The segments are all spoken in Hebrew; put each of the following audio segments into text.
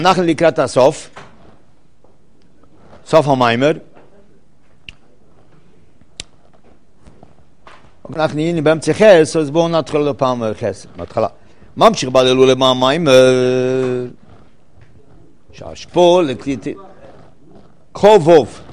אנחנו לקראת הסוף, סוף המיימר. אנחנו נהיינו באמצע חס, אז בואו נתחיל לפעם חס, מההתחלה. ממשיך בללו למה המיימר, שהשפול לקליטי, חוב הוב.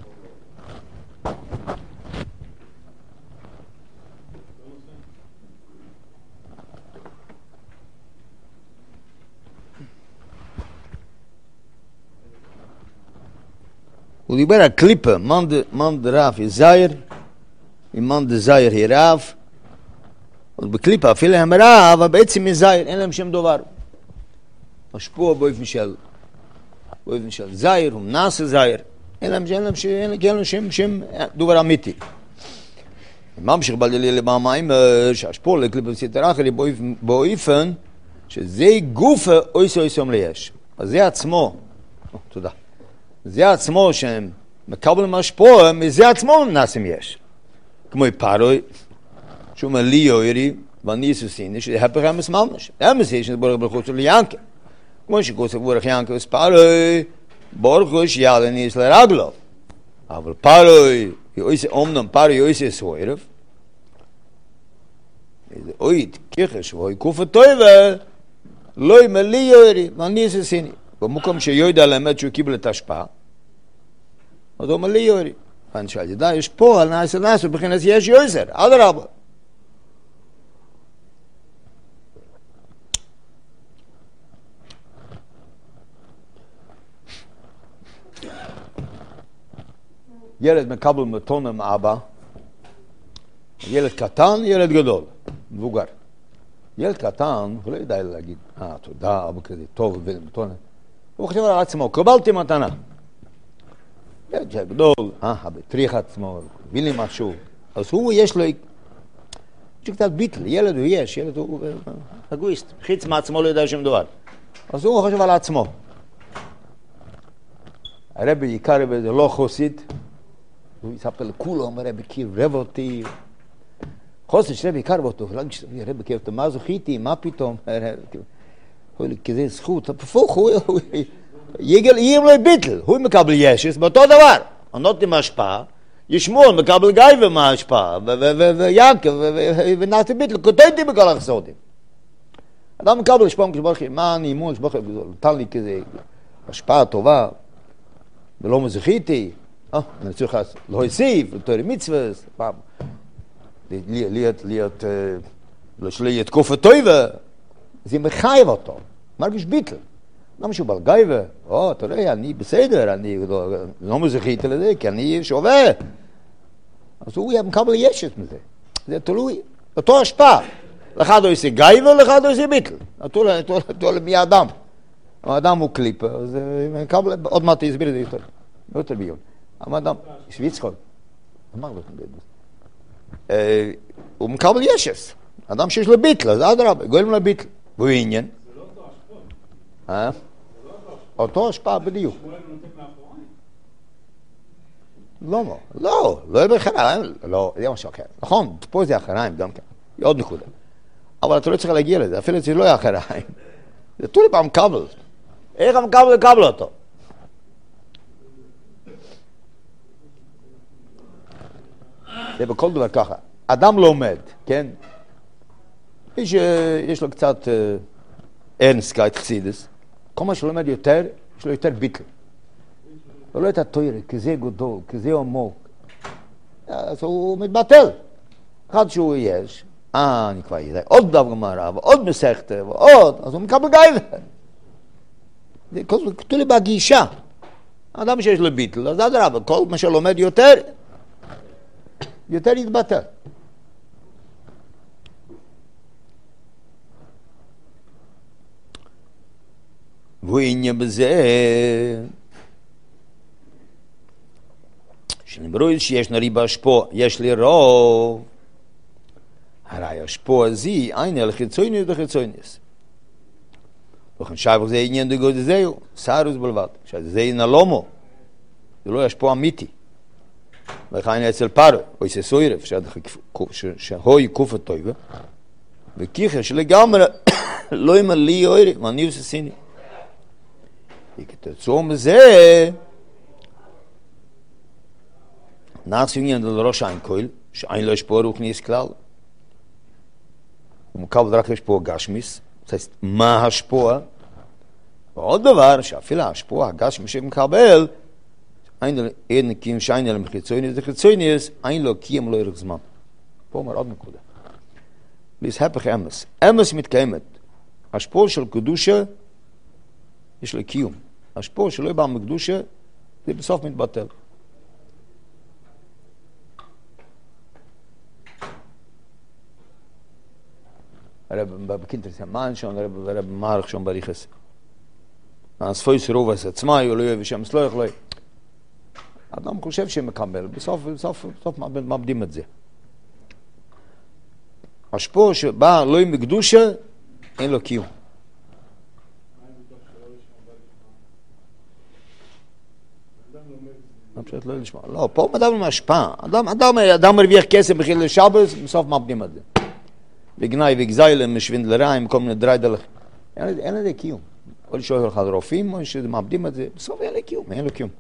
הוא דיבר על קליפה, מן דרף יזייר, ומן דזייר היא רב, אז בקליפה אפילו הם רב, אבל בעצם יזייר, אין להם שם דבר. השפוע באופן של זייר, הוא מנס זייר, אין להם שם דבר אמיתי. ממשיך בלילי לבאמיים, שהשפוע לקליפה בסתר אחרי באופן, שזה גופה אויסום ליש. אז זה עצמו, תודה. זה עצמו שהם מקבלים השפוע, מזה עצמו נעשים יש. כמו פרוי, שהוא אומר לי יוירי, ואני יסוסיני, שזה הפך אמס ממש. אמס יש, שזה בורך ברכות של ינקה. כמו שכוסף בורך ינקה, אז פרוי, בורכו שיאלה ניס לרגלו. אבל פרוי, אומנם פרוי יויסי סוירף, איזה אוית, כיחש, ואוי קופה טויבה, לא יאמר לי יוירי, ואני יסוסיני. במקום שיודע לאמת שהוא קיבל את השפעה, אז הוא אומר לי יורי. ואני שאלתי, די, יש פה על נעשה, בכנס יש יויסר, עד רבה. ילד מקבל מתונה מאבא, ילד קטן, ילד גדול, מבוגר. ילד קטן, הוא לא יודע להגיד, תודה, אבא כזה טוב, ומתונה. הוא חושב על עצמו, קבלתי מתנה. ילד גדול, בטריח עצמו, הביא לי משהו. אז הוא יש לו, קצת ביטל, ילד הוא יש, ילד הוא אגואיסט, חיץ מעצמו לא יודע שום דבר. אז הוא חושב על עצמו. הרבי יקר רבי זה לא חוסיד, הוא יספר לכולם, הרבי קירב אותי. חוסיד שרבי יקר אותו, הרבי קירב אותו, מה זוכיתי, מה פתאום? כזה זכות, הפוך, הוא יהיה לו ביטל, הוא מקבל ישס, באותו דבר, הנותנים השפעה, ישמעון מקבל גייבה מההשפעה, ויעקב, ונעתי ביטל, כותבתי בכל החסודים. אדם מקבל השפעה, כשברכי, מה אני אימון, שברכי, נתן לי כזה השפעה טובה, ולא מזכיתי, אני צריך להוסיף, לתואר מצווה, להיות תקופה טובה, זה מחייב אותו, מרגיש ביטל. למה שהוא בעל גייבה? תראה, אני בסדר, אני לא מזכיתי לזה, כי אני שווה. אז הוא מקבל ישת מזה. זה תלוי, אותו השפעה. לאחד הוא עושה גייבה, לאחד הוא עושה ביטל. תלוי מי האדם. האדם הוא קליפה, אז מקבל, עוד מעט יסביר את זה יותר ביום. האדם, שוויצחון, הוא מקבל ישת. אדם שיש לו ביטל, אז עד רבה, גויים לו ביטל. והוא עניין. אותו השפעה בדיוק. לא, לא באחריים, לא, זה משהו אחר. נכון, פה זה אחריים גם כן, עוד נקודה. אבל אתה לא צריך להגיע לזה, אפילו זה לא יהיה אחריים. זה תולי פעם קבל. איך המקבל לקבל אותו? זה בכל דבר ככה. אדם לומד, כן? יש לו קצת ארנסקייט, חסידס. כל מה שלומד יותר, יש לו יותר ביטל. הוא לא יותר תוירה, כזה גדול, כזה עמוק. אז הוא מתבטל. אחד שהוא יש, אני כבר יודע, עוד דבר גמרא, ועוד מסכת, ועוד, אז הוא מקבל גייבה. זה כתוב לי בגישה. האדם שיש לו ביטל, אז עד רבה, כל מה שלומד יותר יתבטל. והוא עניין בזה שנברוא שיש נרי בהשפוע, יש לי רוב, הרי השפוע הזה אין על חיצוניוס וחיצוניוס. וכן שבח זה עניין דגוד זהו, סערוס בלבד, שזה נלומו, זה לא השפוע אמיתי. וכן אצל פרו, או אצל סוירף, שהוי קופה טויבה, וכיחר שלגמרי לא ימר לי אוירי, ואני עושה סיני. כתוצאה מזה, נעשו עניין לראש אין כהל, שאין לא השפוע רוחניס כלל, הוא מקבל רק השפוע גשמיס, זאת אומרת, מה השפוע? ועוד דבר, שאפילו השפוע הגשמיס שמקבל, אין נקים שאין אלם חיצוניס, זה חיצוניס, אין לו קיים לא ירח זמן. פה אומר עוד נקודה. להסהפך אמס. אמס מתקיימת. השפוע של קדושה, יש לו קיום. השפוע שלא בא מקדושה, זה בסוף מתבטל. הרב בקינטרס המן שון, הרב מערך שון בריחס. אז פויס רוב עשה עצמאי, או לא יהיה ושם סלוח לא יהיה. אדם חושב שמקבל, בסוף מאבדים את זה. השפוע שבא לא עם מקדושה, אין לו קיום. פשוט לא לשמוע. לא, פה מדבר מהשפעה. אדם מרוויח כסף בחיל לשבס, בסוף מאבדים את זה. וגנאי וגזיילם, משווינדלריים, כל מיני דריידלך. אין לזה קיום. או לשאול לך רופאים, או שמאבדים את זה, בסוף אין לו קיום.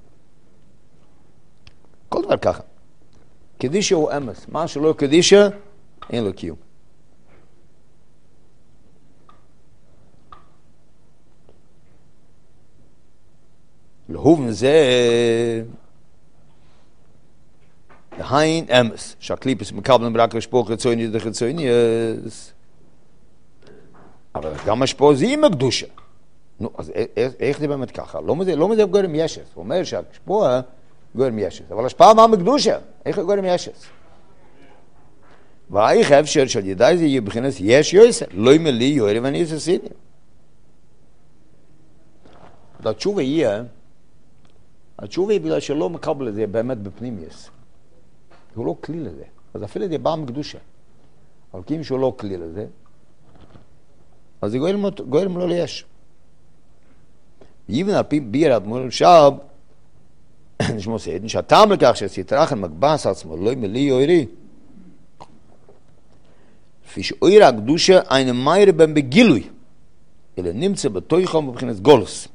כל דבר ככה. קדישה הוא אמס. מה שלא קדישה, אין לו קיום. להובן זה להין אמס, שהקליפס מקבלים רק השפוע חיצוני דחיצוניס. אבל גם השפוע זה עם הקדושה. נו, אז איך זה באמת ככה? לא מזה גורם ישס. הוא אומר שהשפוע גורם ישס. אבל השפעה מה מקדושה? איך גורם ישס? ואיך אפשר של ידעי זה יהיה בחינת יש יוסר. לא ימלי יורי ואני אססיני. התשובה יהיה בגלל שלא מקבל את זה באמת בפנים יש. הוא לא כלי לזה. אז אפילו זה בא מקדושה. אבל כי אם שהוא לא כלי לזה, אז זה גורם לו ליש. ואיבן על פי ביר אדמו"ר שב, נשמע סיידן, שהטעם לכך שסתרחן מקבס עצמו, לא ימלי יורי, לפי שאויר הקדושה אין מאיר בהם בגילוי, אלא נמצא בתויכם מבחינת גולוס.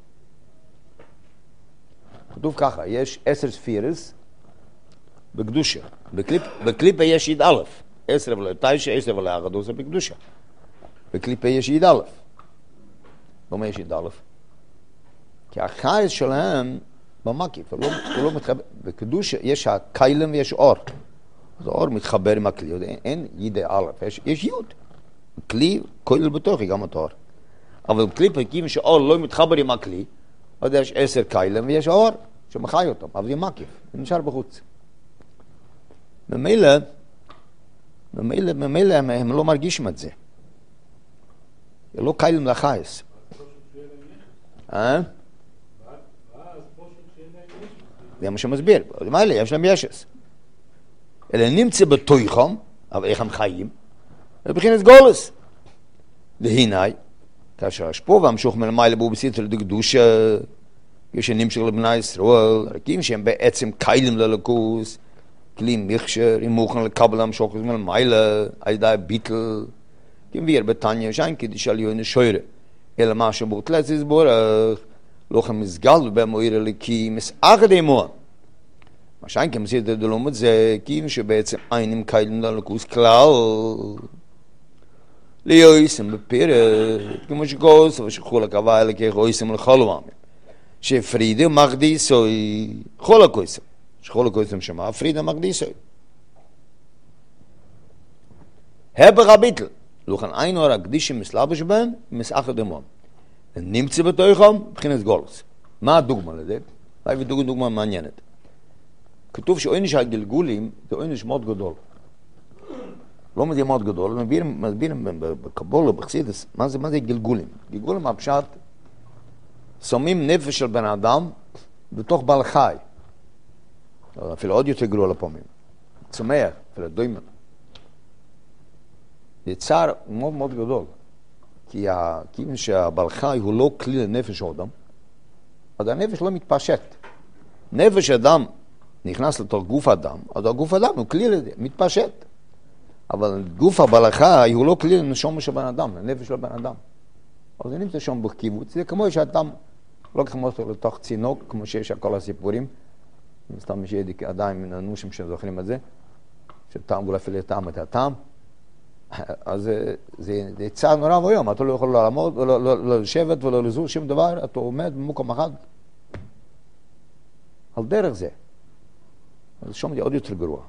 כתוב ככה, יש 10 ספירס בקדושה. בקליפה יש יד א', 10 ולא 9, 10 ולא 11 בקדושה. בקליפה יש יד א'. למה יש יד א'? כי החייס שלהם במקיף, הוא לא מתחבר. בקדושה יש הקיילם ויש אור. אז האור מתחבר עם הכלי, אין יד א', יש יוד. כלי כולל בתוכי גם את האור. אבל בקליפה, כי שהאור לא מתחבר עם הכלי, אז יש 10 קיילם ויש אור שמחי אותם, אבל זה מקיף, זה נשאר בחוץ. ממילא הם לא מרגישים את זה. זה לא קיילם לחייס. זה מה שמסביר. ממילא יש להם ישס. אלא נמצא בתויכם, אבל איך הם חיים? זה בחינת גולס. והנה, כאשר השפוע והמשוך מלמעלה בו בסיטר לקדושה, כשנמשך לבני ישראל, רקים שהם בעצם קיילים ללקוס, כלי מכשר, אם מוכן לקבל המשוך מלמעלה, על ידי ביטל, כמביר בתניה, שאין קדיש על יוין שוירה, אלא מה שבוטלת יסבורך, לא כמסגל במויר הלקי, מסאחד אימוע. מה שאין כמסית דלומות זה, כי שבעצם אינים קיילים ללקוס כלל, ליועסם בפרק, כמו שגוס, ושכול הקווה אלה כיועסם לחלו עמים. שפרידה מקדיסוי, חול הקויסם. שחול הקויסם שמה, פרידה מקדיסוי. הפך הביטל. לוכן אינו הקדישים מסלבש בהם, מסאחר דמון. נמצא בתוכם, מבחינת גולוס. מה הדוגמה לזה? אולי דוגמה מעניינת. כתוב שעונש הגלגולים, זה עונש מאוד גדול. לא מזה מאוד גדול, מסבירים בקבולה, בחסידס, מה זה גלגולים? גלגולים הפשט, שמים נפש של בן אדם בתוך בעל חי. אפילו עוד יותר גרוע לפעמים. צומח, אפילו דוימן. זה צער מאוד מאוד גדול. כי אם שהבעל חי הוא לא כלי לנפש אדם, אז הנפש לא מתפשט. נפש אדם נכנס לתוך גוף אדם, אז הגוף אדם הוא כלי לזה, מתפשט. אבל גוף הבעל חי הוא לא כלי לנשום של בן אדם, לנפש של בן אדם. אז זה נמצא שם בקיבוץ, זה כמו שאדם לוקחים אותו לתוך צינוק, כמו שיש על כל הסיפורים, סתם יש עדיין מן הנושים שזוכרים את זה, שטעם אולי אפילו טעם את הטעם, אז זה צער נורא ויום, אתה לא יכול לעמוד, לא לשבת ולא לזוז, שום דבר, אתה עומד במקום אחד, על דרך זה. אז שום זה עוד יותר גרוע.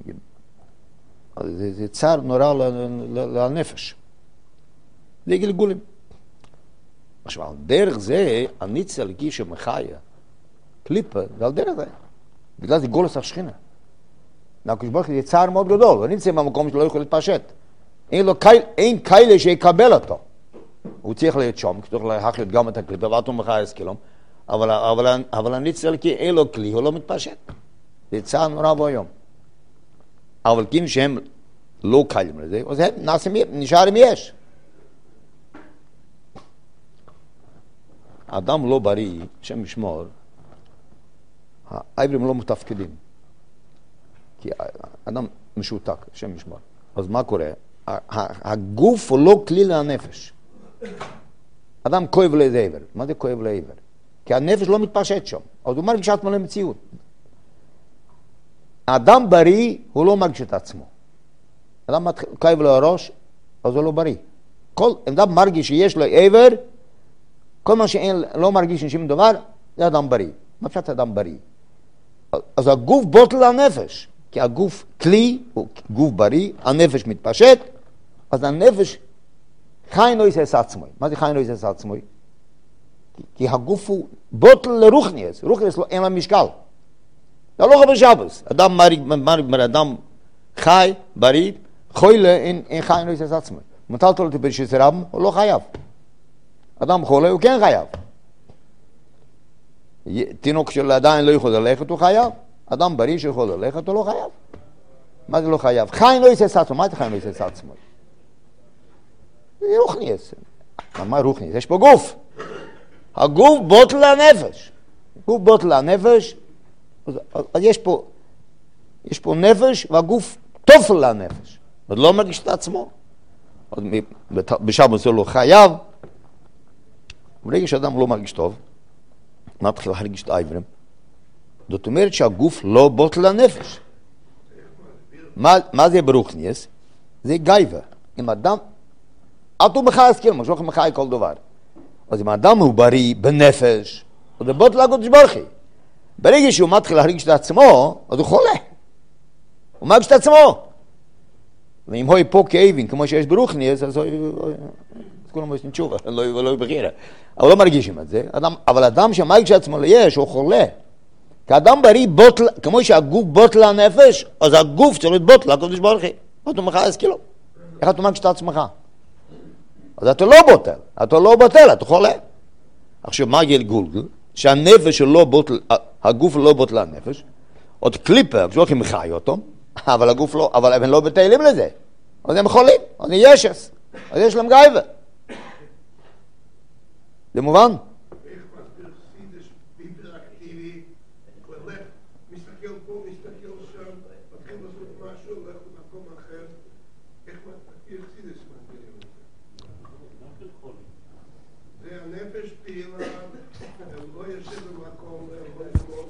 זה צער נורא לנפש. זה גלגולים. עכשיו, על דרך זה, הניצה לגיש שמחיה, קליפה, זה על דרך זה. בגלל זה גולס השכינה. הקדוש ברוך הוא זה צער מאוד גדול, הוא נמצא במקום שלא יכול להתפשט. אין כאלה שיקבל אותו. הוא צריך להיות שם, צריך להחליט גם את הקליפה, ואתו מחיה אסקילום, אבל הניצה לגיש אין לו כלי, הוא לא מתפשט. זה צער נורא ביום. אבל כי שהם לא קיילים לזה, אז הם נשארים יש. אדם לא בריא, שם משמור, העברים לא מתפקדים. כי אדם משותק, שם משמור. אז מה קורה? הגוף הוא לא כלי לנפש. אדם כואב לאיזה עבר. מה זה כואב לעבר? כי הנפש לא מתפשט שם. אז הוא מרגיש עצמו למציאות. האדם בריא, הוא לא מרגיש את עצמו. אדם כואב לו הראש, אז הוא לא בריא. כל אדם מרגיש שיש לו עבר, כל מה שלא מרגיש שום דבר, זה אדם בריא. מה פשוט אדם בריא? אז הגוף בוטל לנפש, כי הגוף כלי, הוא גוף בריא, הנפש מתפשט, אז הנפש חי לא יסס עצמוי. מה זה חי לא יסס עצמוי? כי הגוף הוא בוטל לרוחניאס, רוחניאס אין לה משקל. זה לא חבר שבוס. אדם חי, בריא, חולה, אין חי לא יסס עצמוי. מטלת לו ברשיס רבם, הוא לא חייב. אדם חולה, הוא כן חייב. תינוק של עדיין לא יכול ללכת, הוא חייב. אדם בריא שיכול ללכת, הוא לא חייב. מה זה לא חייב? חי לא יסס עצמו. מה זה חי לא יסס עצמו? זה רוחניאס. מה רוחניאס? יש פה גוף. הגוף בוטל לנפש. גוף בוטל לנפש, אז יש פה נפש, והגוף תופל לנפש. עוד לא מרגיש את עצמו. בשבת הוא לא חייב. ברגע שאדם לא מרגיש טוב, מתחיל להרגיש את העברים. זאת אומרת שהגוף לא בוטל לנפש. מה זה ברוכניאס? זה גייבה. אם אדם, אתה מחי אסכיר, משהו מחי כל דבר. אז אם אדם הוא בריא בנפש, אז זה בוטל לקדוש ברוך הוא. ברגע שהוא מתחיל להרגיש את עצמו, אז הוא חולה. הוא מרגיש את עצמו. ואם הוא פה כאבים, כמו שיש ברוכניאס, אז כולם עושים תשובה, לא בחירה. אבל לא מרגישים את זה. אבל אדם שמרגיש את עצמו ליש, הוא חולה. כי אדם בריא בוטל, כמו שהגוף בוטל לנפש, אז הגוף צריך להיות בוטל לקדוש ברוך הוא. אתה מחייס כאילו. איך אתה מרגיש את עצמך? אז אתה לא בוטל, אתה חולה. עכשיו, מה גלגול? שהנפש לא בוטל, הגוף לא בוטל לנפש, עוד קליפה, כשהולכים מחי אותו, אבל הגוף לא, אבל הם לא בטלים לזה. אז הם חולים, אז ישס, אז יש להם גייבה. זה מובן? איך מסביר סידש היפראקטיבי, הולך, מסתכל פה, מסתכל שם, מתחיל לעשות משהו, הולך למקום אחר, איך סידש מסבירים את זה? זה הנפש פעילה, לא יושב במקום, לא ישמור.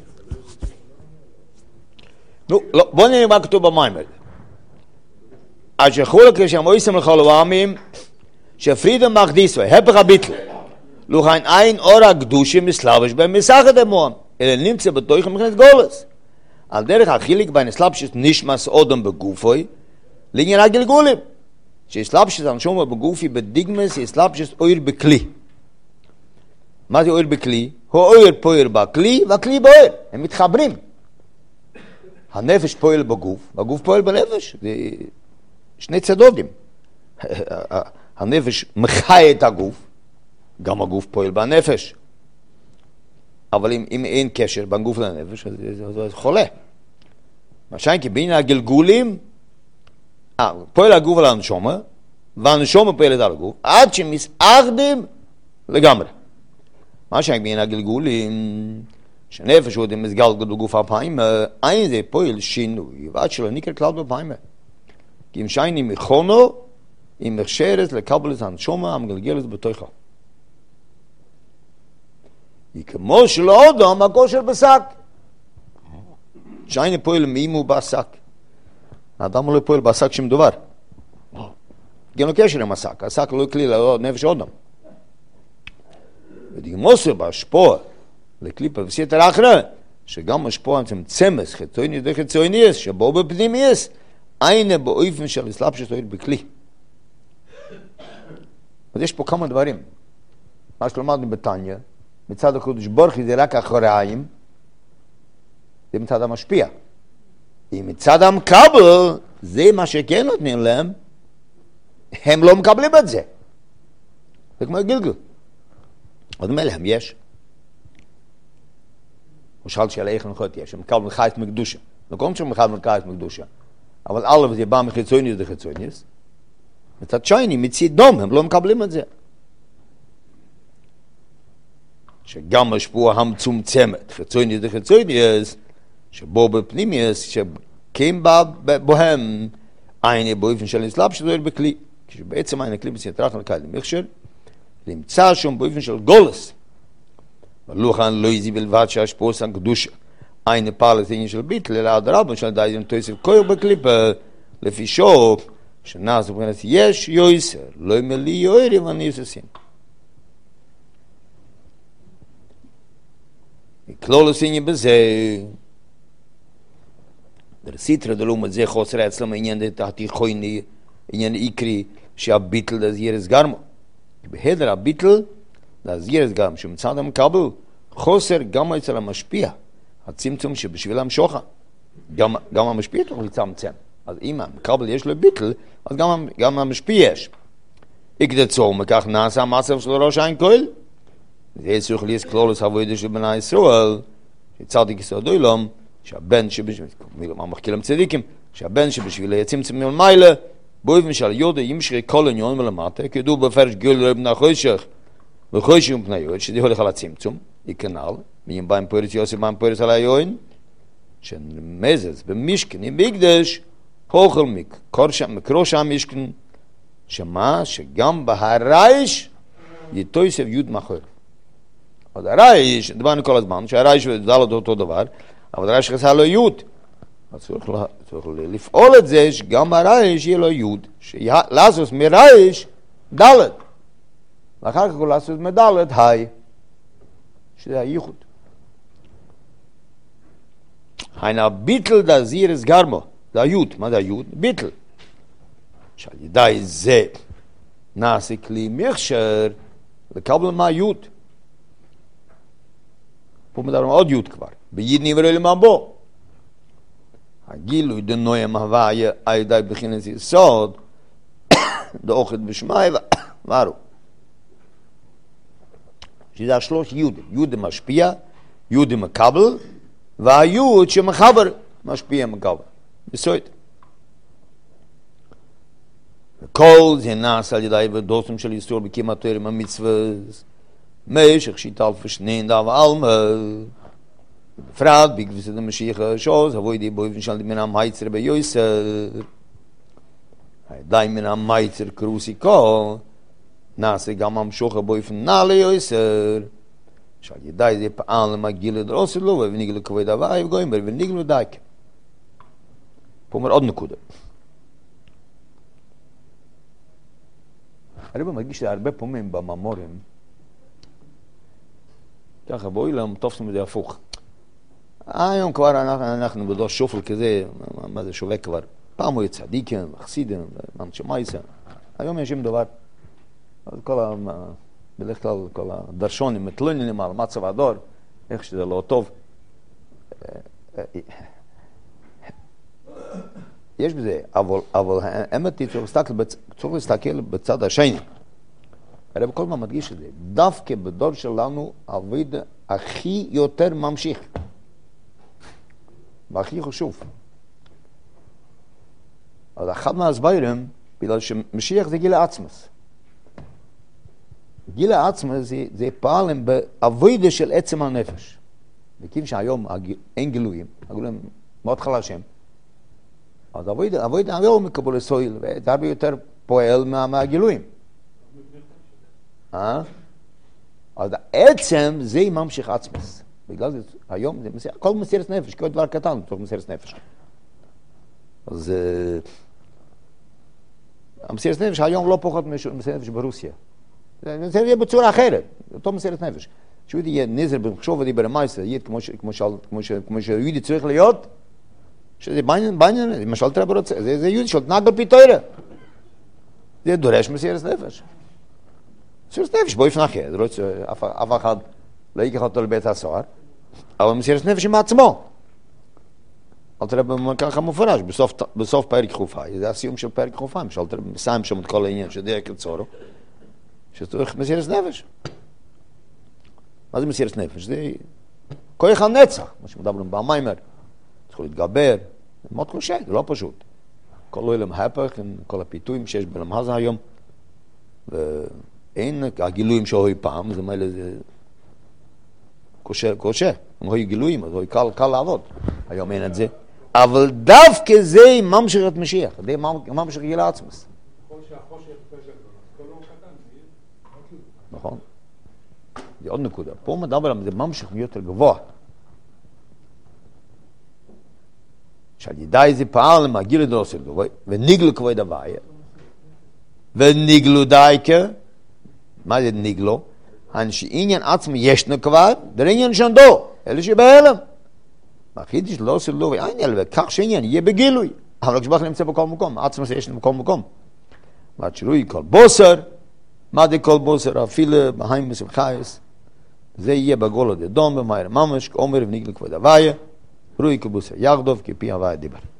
נו, בוא נראה מה כתוב במיימר. אשר חולק לשמויסם לכל העמים, שפרידם מחדיסו, הפך הביטל. לוחן אין אור הקדושים מסלבש בהם מסחת אמוהם, אלא נמצא בתוכם מבחינת גולס. על דרך החיליק בין הסלבשת נשמס אודם בגופוי, לעניין הגלגולים. שהסלבשת הנשומה בגופי בדיגמס, הסלבשת אויר בכלי. מה זה אויר בכלי? הוא אויר פועל בכלי, והכלי באויר. הם מתחברים. הנפש פועל בגוף, והגוף פועל בנפש. זה שני צדדים. הנפש מחי את הגוף, גם הגוף פועל בנפש. אבל אם אין קשר בין גוף לנפש, אז זה חולה. משנה כי בין הגלגולים, פועל הגוף על הנשומה, והנשומה פועלת על הגוף, עד שמסערדים לגמרי. משנה בין הגלגולים, שנפש הוא מסגל בגוף הפעמים, אין זה פועל שינוי, ועד שלא נקרא כלל בפעמים. כי אם שייני מכונו, אם מכשרת לקבל את הנשומה, המגלגלת בתוכה. היא כמו שלא אדם הכושר בשק. שאין פועל מימו בשק. האדם לא פועל בשק שום דבר. אין לו קשר עם השק. השק לא כלי לנפש אדם. ודגמוסר בהשפוע לקליפה וסתר אחרה, שגם השפוע צמס חיצוני דחיצוניס, שבו בפנימיס, אין באופן של הסלבשות בכלי. אז יש פה כמה דברים. מה שלמדנו בתניא, מצד הקדוש ברוך הוא זה רק אחריים, זה מצד המשפיע. אם מצד המקבל, זה מה שכן נותנים להם, הם לא מקבלים את זה. זה כמו גלגל. עוד אומר להם, יש. הוא שאל שאלה איך נחות יש, הם מקבלים חייס מקדושה. נכון שהם מקבלים חייס מקדושה. אבל אלף זה בא מחיצוניס דחיצוניס. מצד שני, מצד דום, הם לא מקבלים את זה. שגם השפוע המצומצמת, חיצוניס דחיצוניס, שבו בפנימיס, שכם בהם, אין באופן של נסלב שדויר בכלי. כשבעצם אין הכלי בסתרח נקל למכשר, נמצא שם באופן של גולס. ולוכן לא יזי בלבד שהשפוע סן קדושה. אין פעלת עניין של ביטל, אלא אדרבה של דייזן תויסף כויר בקליפה, לפי שוק, שנעש מבחינת יש יויסר, לא ימלי יוירי וניססין. כלול עשיני בזה, דרסיטרה דלום זה חוסר אצלם עניין התיכויני, עניין עיקרי, שהביטל דזירס גרמו. בהדר הביטל דזירס גרמו, שמצד המקבל חוסר גם אצל המשפיע, הצמצום שבשבילם שוחה. גם המשפיע תוכל לצמצם. אז אם המקבל יש לו ביטל, אז גם המשפיע יש. יקדצור מכך נעשה מעשה של ראש עין כהל. זה צריך להיות כלולוס הווידה של בני ישראל, שצדיק יסוד עולם, שהבן המחכילים צדיקים, שהבן שבשביל יצמצם מלמעלה, באופן של יודע ימשכי כל עניון ולמטה, כדור בפרש גיל רב נחושך, וחושך מפני יוד, שזה הולך על הצמצום, יקנל, מיים בהם פורס יוסף בהם פורס על היוען, שמזז במשכן עם בקדש, הוכל מקרוש המשכן, שמה שגם בהרייש יתויסף יוד מחר. אז הרייש, דברנו כל הזמן, שהרייש ודלת אותו דבר, אבל הרייש חסר לו יוד. אז צריך לפעול את זה שגם הרייש יהיה לו יוד, לעשות מרייש דלת. ואחר כך הוא לעשות מדלת היי, שזה הייחוד. היינה ביטל דזירס גרמו, זה היוד. מה זה היוד? ביטל. שעל ידי זה נעשה כלי מכשר לקבל מה יוד. פה מדברים עוד יוד כבר. ביד נברא למבוא. הגילוי דנויה מהוויה על ידי בחינס יסוד, דאוכת בשמי וארו. שזה השלוש יוד. יוד משפיע, יוד מקבל, והיוד שמחבר משפיע מקבל. בסוד. וכל זה נעשה על ידי ודוסם של ישראל בקימת תורה המצוות, משך שיטה אלפשנין דא ועלמא, בפרט בגבסת המשיח השוס, הווידי באופן של מן המייצר ביוסר, הידי מן המייצר קרוסיקו, נעשה גם המשוכה באופן נעלה יוסר, שעל ידי זה פעל למגיל דרוסר לו, ונגלו כבוד הוואי וגויים, ונגלו דייק. פה אומר עוד נקודה. הרב מרגיש הרבה פעמים במאמרים, ככה באוילם תופסים את זה הפוך. היום כבר אנחנו בדור שופל כזה, מה זה שווה כבר? פעם הוא צדיקים, חסידים, אנשי מייסה. היום יש עם דבר. בדרך כלל כל הדרשונים מתלוננים על מצב הדור, איך שזה לא טוב. יש בזה, אבל האמת היא צריך להסתכל בצד השני. הרב כל הזמן מדגיש את זה. דווקא בדור שלנו העבודה הכי יותר ממשיך. והכי חשוב. אז אחד מהסברים, בגלל שמשיח זה גיל העצמס. גיל העצמס זה פעלים בעבודה של עצם הנפש. וכיוון שהיום אין גילויים, הגילויים מאוד חלשים. אז עבודה היום מקבל לסויל, וזה הרבה יותר פועל מהגילויים. אז העצם זה ממשיך עצמס. בגלל זה היום, כל מסירת נפש, כל דבר קטן בתוך מסירת נפש. אז המסירת נפש היום לא פחות מסירת נפש ברוסיה. זה יהיה בצורה אחרת, אותו מסירת נפש. שיהודי יהיה נזר במחשוב ודי ברמייסר, יהיה כמו שיהודי צריך להיות, שזה בעניין, למשל תראה ברוצה, זה יהודי של תנהג על פי תורה. זה דורש מסירת נפש. מסירת נפש באופן אחר, אף אחד לא ייקח אותו לבית הסוהר, אבל מסירת נפש עם עצמו. אל תראה ככה מופרש, בסוף פרק חופאי, זה הסיום של פרק חופאי, אל תראה מסיים שם את כל העניין של דרך קצורו, שצריך מסירת נפש. מה זה מסירת נפש? זה כוח הנצח, מה שמדברים במיימר, צריך להתגבר, זה מאוד קשה, זה לא פשוט. כל עולם הפך, עם כל הפיתויים שיש בעולם הזה היום, ואין הגילויים שהיו פעם, זה מילא זה קשה, אם היו גילויים, אז היו קל לעבוד, היום אין את זה, אבל דווקא זה ממשיך את משיח, זה ממשיך גילה עצמס. נכון? זה עוד נקודה. פה מדבר על זה ממשיך יותר גבוה. שעל ידי זה פעל למגיל לדרוס את גבוה, וניגלו כבוד הוויה, וניגלו דייקה, מה זה ניגלו? שעניין עצמו ישנו כבר, זה עניין שנדו, אלה שבהלם. החידוש לא עושה לו ואין אלא, וכך שעניין יהיה בגילוי. אבל כשבח נמצא בכל מקום, עצמו זה ישנו בכל מקום. ועד שרוי כל בוסר, מה זה כל בוסר? אפילו בהיים מסמחייס, זה יהיה בגולו דדום, במהר ממש, כאומר וניגלו כבוד הוויה, רוי כבוסר יחדוב, כפי הוויה דיבר.